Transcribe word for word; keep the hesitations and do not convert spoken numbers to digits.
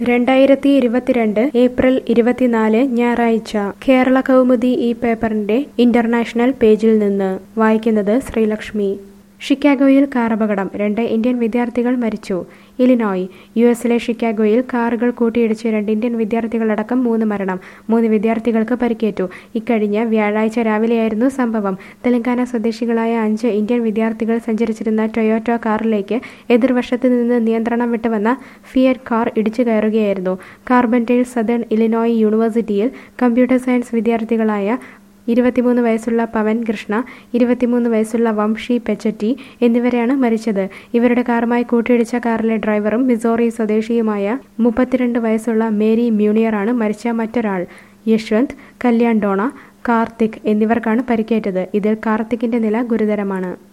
രണ്ടായിരത്തി ഇരുപത്തിരണ്ട് ഏപ്രിൽ ഇരുപത്തിനാല് ഞായറാഴ്ച കേരള കൗമുദി ഈ പേപ്പറിന്റെ ഇന്റർനാഷണൽ പേജിൽ നിന്ന് വായിക്കുന്നത് ശ്രീലക്ഷ്മി. ഷിക്കാഗോയിൽ കാറപകടം, രണ്ട് ഇന്ത്യൻ വിദ്യാർത്ഥികൾ മരിച്ചു. ഇലിനോയ്. യു എസിലെ ഷിക്കാഗോയിൽ കാറുകൾ കൂട്ടിയിടിച്ച് രണ്ട് ഇന്ത്യൻ വിദ്യാർത്ഥികളടക്കം മൂന്ന് മരണം, മൂന്ന് വിദ്യാർത്ഥികൾക്ക് പരിക്കേറ്റു. ഇക്കഴിഞ്ഞ വ്യാഴാഴ്ച രാവിലെയായിരുന്നു സംഭവം. തെലങ്കാന സ്വദേശികളായ അഞ്ച് ഇന്ത്യൻ വിദ്യാർത്ഥികൾ സഞ്ചരിച്ചിരുന്ന ടൊയോറ്റോ കാറിലേക്ക് എതിർവശത്ത് നിന്ന് നിയന്ത്രണം വിട്ടുവന്ന ഫിയറ്റ് കാർ ഇടിച്ചു കയറുകയായിരുന്നു. കാർബൻറ്റൈൽ സദേൺ ഇലിനോയ് യൂണിവേഴ്സിറ്റിയിൽ കമ്പ്യൂട്ടർ സയൻസ് വിദ്യാർത്ഥികളായ ഇരുപത്തിമൂന്ന് വയസ്സുള്ള പവൻ കൃഷ്ണ, ഇരുപത്തിമൂന്ന് വയസ്സുള്ള വംഷി പെച്ചറ്റി എന്നിവരാണ് മരിച്ചത്. ഇവരുടെ കാറുമായി കൂട്ടിയിടിച്ച കാറിലെ ഡ്രൈവറും മിസോറി സ്വദേശിയുമായ മുപ്പത്തിരണ്ട് വയസ്സുള്ള മേരി മ്യൂണിയറാണ് മരിച്ച മറ്റൊരാൾ. യശ്വന്ത്, കല്യാൺ ഡോണ, കാർത്തിക് എന്നിവർക്കാണ് പരിക്കേറ്റത്. ഇതിൽ കാർത്തിക്കിന്റെ നില ഗുരുതരമാണ്.